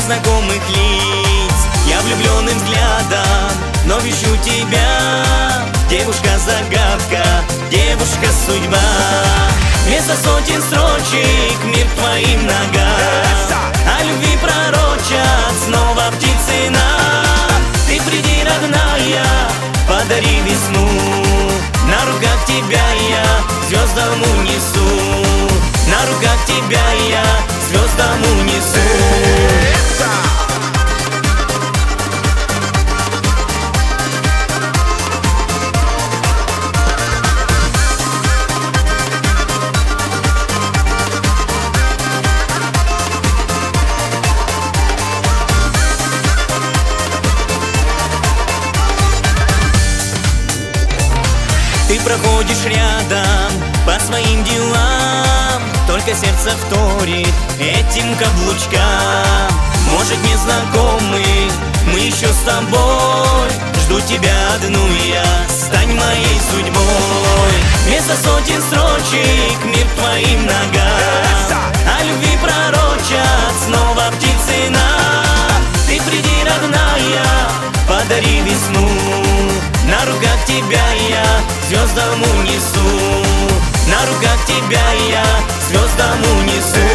незнакомых лиц. Я влюбленным взглядом вновь ищу тебя. Девушка-загадка, девушка-судьба. Вместо сотен строчек мир к твоим ногам. О любви пророчат снова птицы нам. Ты приди, родная, подари весну. На руках тебя я звездам унесу. На руках тебя я звездам унесу. Ты проходишь рядом по своим делам, только сердце вторит этим каблучкам. Может, не знакомы мы еще с тобой. Жду тебя одну я, стань моей судьбой. Вместо сотен строчек мир к твоим ногам. О любви пророчат снова птицы нам. Ты приди, родная, подари весну. На руках тебя я звездам унесу. На руках тебя я звездам унесу.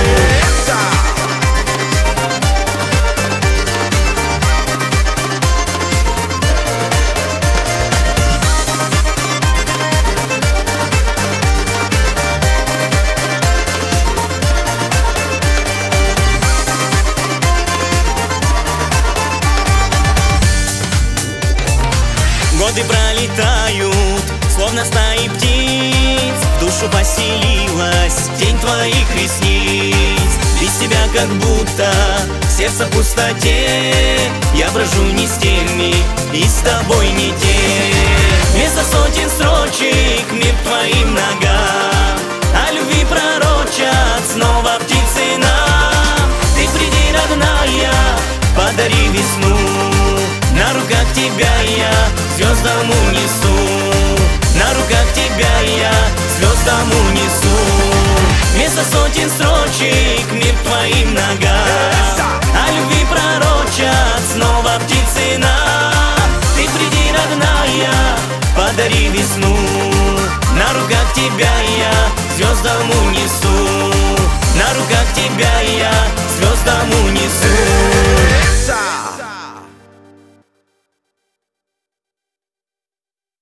Годы пролетают, словно стаи птиц. В душу поселилась тень твоих ресниц. Без тебя как будто сердце в пустоте. Я брожу не с теми и с тобой не те. Вместо сотен строчек мир к твоим ногам. О любви пророчат снова птицы нам. Ты приди, родная, подари весну. На руках тебя я звездам унесу. На руках тебя я звездам унесу. Вместо сотен строчек мир к твоим ногам. О любви пророчат снова птицы нам. Ты приди, родная, подари весну. На руках тебя я